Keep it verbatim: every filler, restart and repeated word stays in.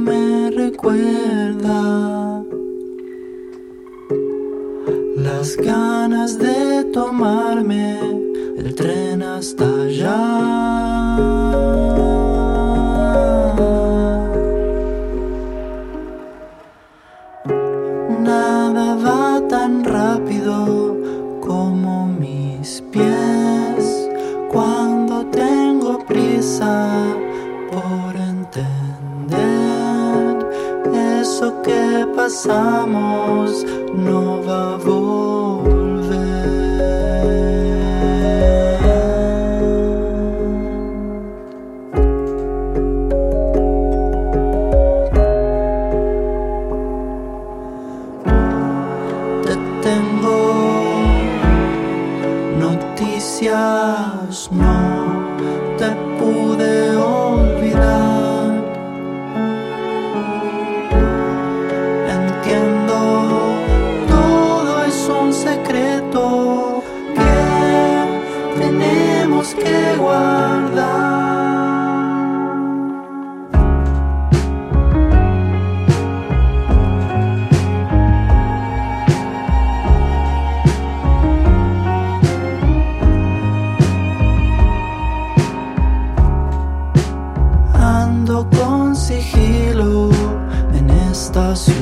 me recuerda las ganas de tomarme el tren hasta allá. Nada va tan rápido como mis pies cuando tengo prisa por entender eso que pasamos no va a volver. Te tengo noticias, no te pude olvidar. Entiendo, todo es un secreto que tenemos que guardar. Ando con sigilo en esta ciudad.